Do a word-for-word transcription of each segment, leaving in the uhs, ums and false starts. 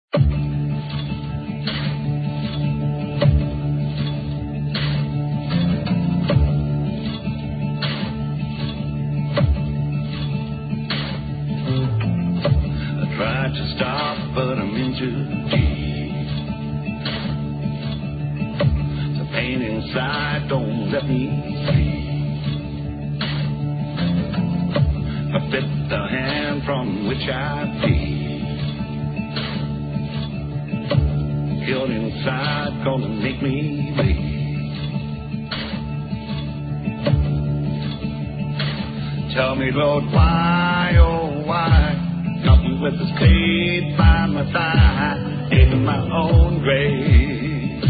Tried to stop, but I'm in too deep. The pain inside don't let me sleep. I bit the hand from which I feed. Guilt inside gonna make me bleed. Tell me, Lord, why, oh why? Got me with the spade by my thigh, digging my own grave.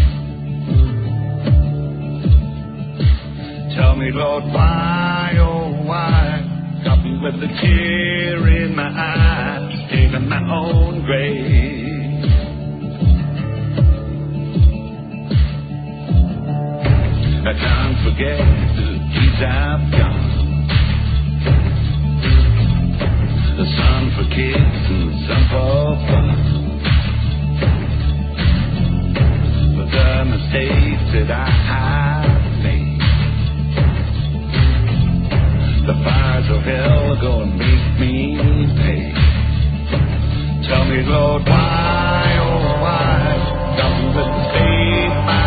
Tell me, Lord, why, oh why? Got me with the tear in my eye, digging my own grave. I can't forget the deeds I've done. Some for kids and some for fun. But the mistakes that I have made, the fires of hell are gonna make me pay. Tell me, Lord, why, oh why? Got me with the spade by